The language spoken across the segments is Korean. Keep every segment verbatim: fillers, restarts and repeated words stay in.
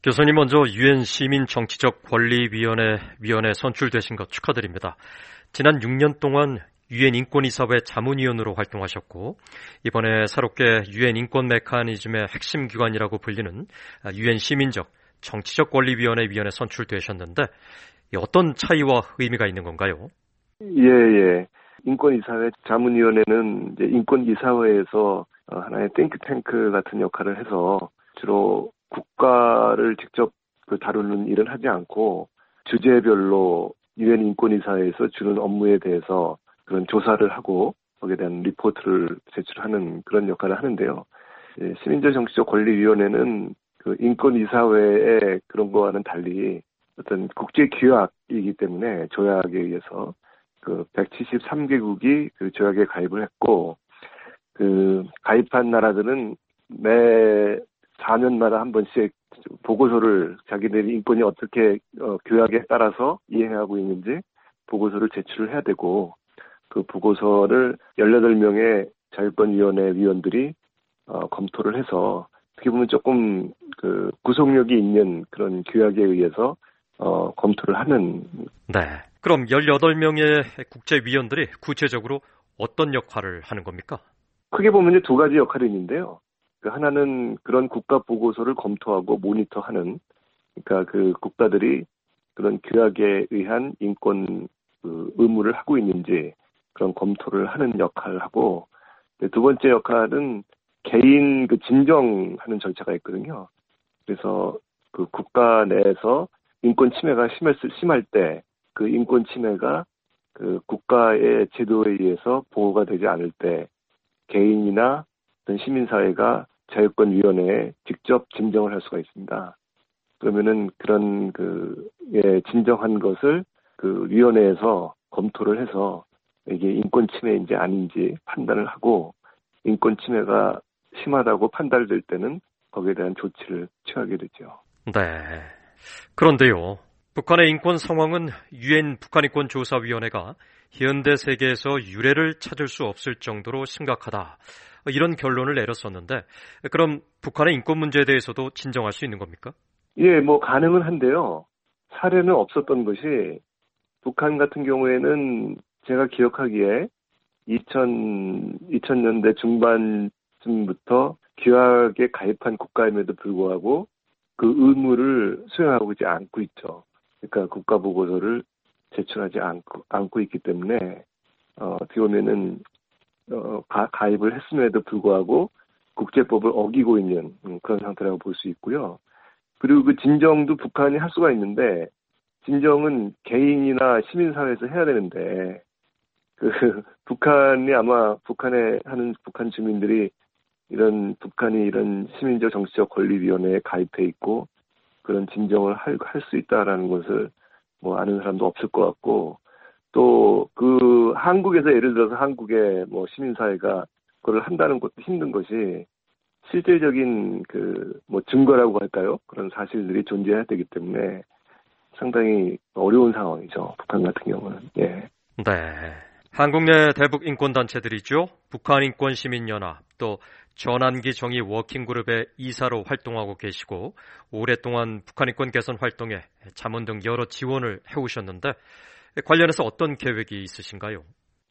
교수님 먼저 유엔 시민 정치적 권리위원회 위원회 선출되신 것 축하드립니다. 지난 육 년 동안 유엔 인권이사회 자문위원으로 활동하셨고 이번에 새롭게 유엔 인권 메커니즘의 핵심 기관이라고 불리는 유엔 시민적 정치적 권리위원회 위원회 선출되셨는데 어떤 차이와 의미가 있는 건가요? 예, 예. 인권이사회 자문위원회는 이제 인권이사회에서 하나의 띵크탱크 같은 역할을 해서 주로 국가를 직접 다루는 일은 하지 않고 주제별로 유엔 인권이사회에서 주는 업무에 대해서 그런 조사를 하고 거기에 대한 리포트를 제출하는 그런 역할을 하는데요. 시민적 정치적 권리위원회는 그 인권이사회의 그런 거와는 달리 어떤 국제 규약이기 때문에 조약에 의해서 그 백칠십삼 개국이 그 조약에 가입을 했고 그 가입한 나라들은 매 사 년마다 한 번씩 보고서를 자기들이 인권이 어떻게 어, 규약에 따라서 이행하고 있는지 보고서를 제출을 해야 되고 그 보고서를 열여덟 명의 자유권위원회 위원들이 어, 검토를 해서 어떻게 보면 조금 그 구속력이 있는 그런 규약에 의해서 어, 검토를 하는. 네. 그럼 열여덟 명의 국제위원들이 구체적으로 어떤 역할을 하는 겁니까? 크게 보면 이제 두 가지 역할이 있는데요. 그 하나는 그런 국가 보고서를 검토하고 모니터하는, 그러니까 그 국가들이 그런 규약에 의한 인권 그 의무를 하고 있는지 그런 검토를 하는 역할을 하고, 두 번째 역할은 개인 그 진정하는 절차가 있거든요. 그래서 그 국가 내에서 인권 침해가 심했, 심할 때 그 인권 침해가 그 국가의 제도에 의해서 보호가 되지 않을 때 개인이나 어떤 시민사회가 자유권위원회에 직접 진정을 할 수가 있습니다. 그러면은 그런 그, 예, 진정한 것을 그 위원회에서 검토를 해서 이게 인권 침해인지 아닌지 판단을 하고 인권 침해가 심하다고 판단될 때는 거기에 대한 조치를 취하게 되죠. 네. 그런데요. 북한의 인권 상황은 유엔 북한인권조사위원회가 현대 세계에서 유례를 찾을 수 없을 정도로 심각하다. 이런 결론을 내렸었는데 그럼 북한의 인권 문제에 대해서도 진정할 수 있는 겁니까? 예, 뭐 가능은 한데요. 사례는 없었던 것이 북한 같은 경우에는 제가 기억하기에 이천, 이천 년대 중반쯤부터 규약에 가입한 국가임에도 불구하고 그 의무를 수행하고 있지 않고 있죠. 그러니까 국가 보고서를 제출하지 않고, 않고 있기 때문에 어, 어떻게 보면은 어, 가, 가입을 했음에도 불구하고 국제법을 어기고 있는 그런 상태라고 볼 수 있고요. 그리고 그 진정도 북한이 할 수가 있는데 진정은 개인이나 시민사회에서 해야 되는데 그 북한이 아마 북한에 하는 북한 주민들이 이런 북한이 이런 시민적 정치적 권리위원회에 가입해 있고 그런 진정을 할, 할 수 있다라는 것을 뭐 아는 사람도 없을 것 같고 또 그 한국에서 예를 들어서 한국의 뭐 시민사회가 그걸 한다는 것도 힘든 것이 실질적인 그 뭐 증거라고 할까요? 그런 사실들이 존재해야 되기 때문에 상당히 어려운 상황이죠. 북한 같은 경우는. 예. 네. 한국 내 대북 인권단체들이죠. 북한인권시민연합, 또 전환기 정의 워킹그룹의 이사로 활동하고 계시고 오랫동안 북한인권 개선 활동에 자문 등 여러 지원을 해오셨는데 관련해서 어떤 계획이 있으신가요?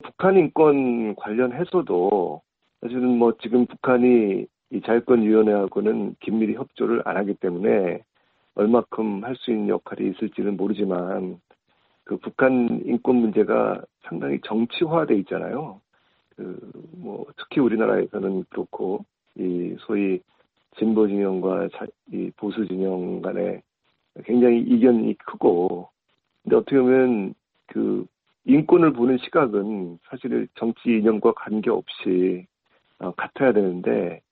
북한인권 관련해서도 사실은 뭐 지금 북한이 이 자유권위원회하고는 긴밀히 협조를 안 하기 때문에 얼마큼 할 수 있는 역할이 있을지는 모르지만 그 북한 인권 문제가 상당히 정치화돼 있잖아요. 그 뭐 특히 우리나라에서는 그렇고 이 소위 진보 진영과 자, 이 보수 진영 간에 굉장히 이견이 크고 근데 어떻게 보면 그 인권을 보는 시각은 사실 정치 이념과 관계없이 어, 같아야 되는데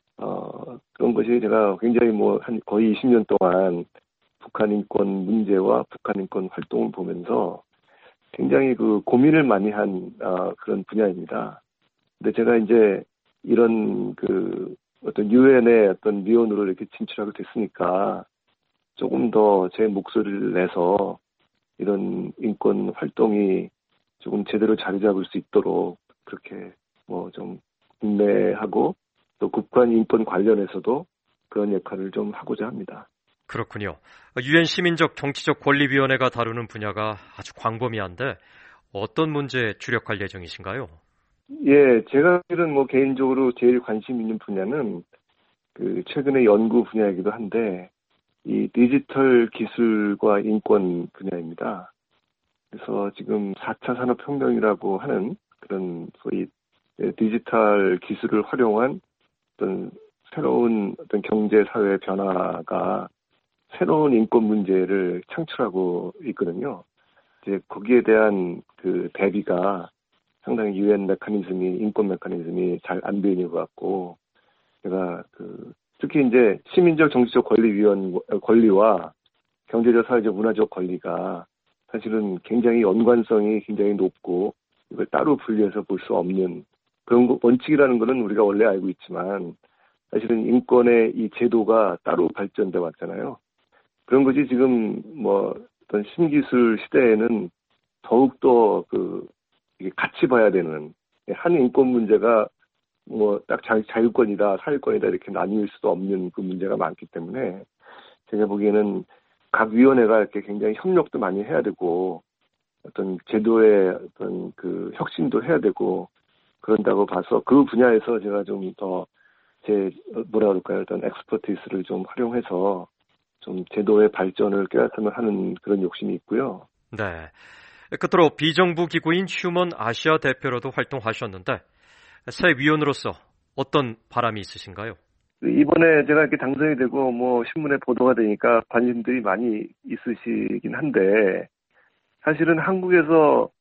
어, 그런 것이 제가 굉장히 뭐 한 거의 이십 년 동안 북한 인권 문제와 북한 인권 활동을 보면서 굉장히 그 고민을 많이 한 어, 그런 분야입니다. 근데 제가 이제 이런 그 어떤 유엔의 어떤 위원으로 이렇게 진출하게 됐으니까 조금 더 제 목소리를 내서 이런 인권 활동이 조금 제대로 자리 잡을 수 있도록 그렇게 뭐 좀 인내하고 또 국가 인권 관련해서도 그런 역할을 좀 하고자 합니다. 그렇군요. 유엔 시민적 정치적 권리위원회가 다루는 분야가 아주 광범위한데 어떤 문제에 주력할 예정이신가요? 예, 제가 실은 뭐 개인적으로 제일 관심 있는 분야는 그 최근의 연구 분야이기도 한데 이 디지털 기술과 인권 분야입니다. 그래서 지금 사 차 산업혁명이라고 하는 그런 소위 디지털 기술을 활용한 어떤 새로운 어떤 경제 사회 변화가 새로운 인권 문제를 창출하고 있거든요. 이제 거기에 대한 그 대비가 상당히 유엔 메커니즘이 인권 메커니즘이 잘 안 되어 있는 것 같고, 제가 그 특히 이제 시민적 정치적 권리위원 권리와 경제적 사회적 문화적 권리가 사실은 굉장히 연관성이 굉장히 높고 이걸 따로 분리해서 볼 수 없는 그런 거, 원칙이라는 거는 우리가 원래 알고 있지만 사실은 인권의 이 제도가 따로 발전돼 왔잖아요. 그런 것이 지금 뭐 어떤 신기술 시대에는 더욱더 그 이게 같이 봐야 되는 한 인권 문제가 뭐 딱 자유권이다, 사회권이다 이렇게 나뉠 수도 없는 그 문제가 많기 때문에 제가 보기에는 각 위원회가 이렇게 굉장히 협력도 많이 해야 되고 어떤 제도의 어떤 그 혁신도 해야 되고 그런다고 봐서 그 분야에서 제가 좀 더 제 뭐라 그럴까요? 어떤 엑스퍼티스를 좀 활용해서 좀 제도의 발전을 꾀했으면 하는 그런 욕심이 있고요. 네. 끝으로 비정부 기구인 휴먼 아시아 대표로도 활동하셨는데 새 위원으로서 어떤 바람이 있으신가요? 이번에 제가 이렇게 당선이 되고 뭐 신문에 보도가 되니까 관심들이 많이 있으시긴 한데 사실은 한국에서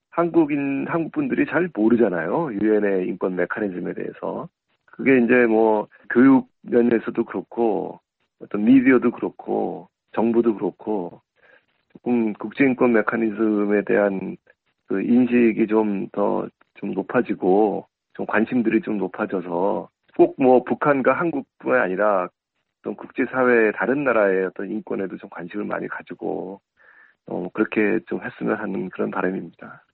한국인 한국 분들이 잘 모르잖아요. 유엔의 인권 메커니즘에 대해서. 그게 이제 뭐 교육 면에서도 그렇고 어떤 미디어도 그렇고 정부도 그렇고 조금 국제인권 메커니즘에 대한 그 인식이 좀 더 좀 높아지고 좀 관심들이 좀 높아져서 꼭 뭐 북한과 한국뿐만 아니라 어떤 국제사회 다른 나라의 어떤 인권에도 좀 관심을 많이 가지고 어 그렇게 좀 했으면 하는 그런 바람입니다.